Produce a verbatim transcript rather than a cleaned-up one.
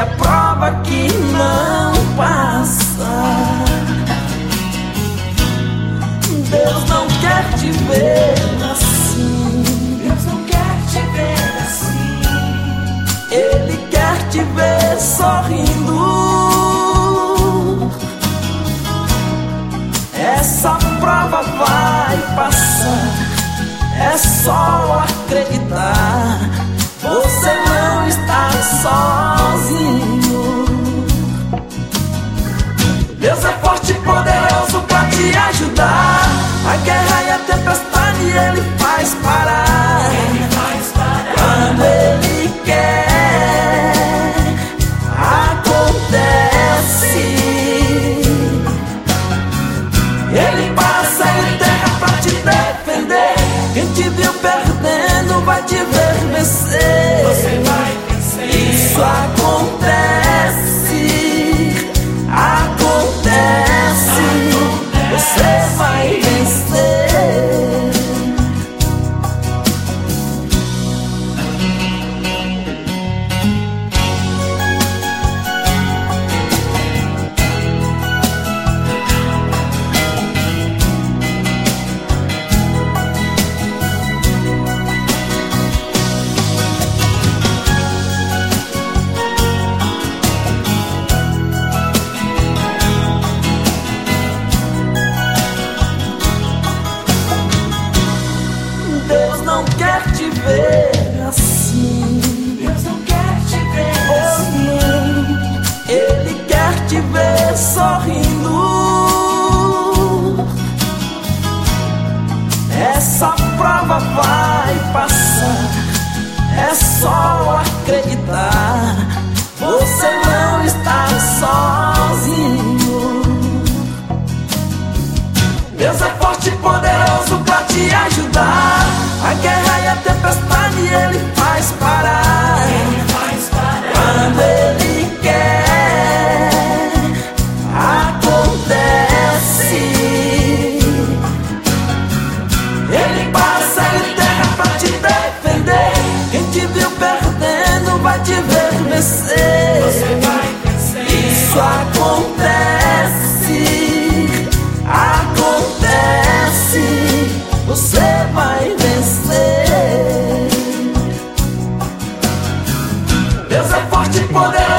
a prova que não passa. Deus não quer te ver assim. Deus não quer te ver assim. Ele quer te ver sorrindo. Essa prova vai passar, é só acreditar. Você não está sozinho. Deus é forte e poderoso pra te ajudar. A guerra e a tempestade Ele faz parar. Ele faz parar. Quando Ele quer, acontece. Ele passa em terra pra te defender. Quem te viu perdendo vai te ver vencer. Você vai vencer. Isso acontece, acontece, você vai vencer. Deus não quer te ver assim. Deus não quer te ver Oh assim. não, Ele quer te ver sorrindo. Essa prova vai passar, é só acreditar. Você não está sozinho. Deus é forte e poderoso pra te ajudar. A guerra e a tempestade Ele faz parar. Ele faz parar. Quando Ele quer, acontece. Ele passa em terra pra te defender. Quem te viu perdendo vai te ver vencer. Você vai vencer. Isso acontece, acontece, você vai vencer. Deus é forte e poderoso.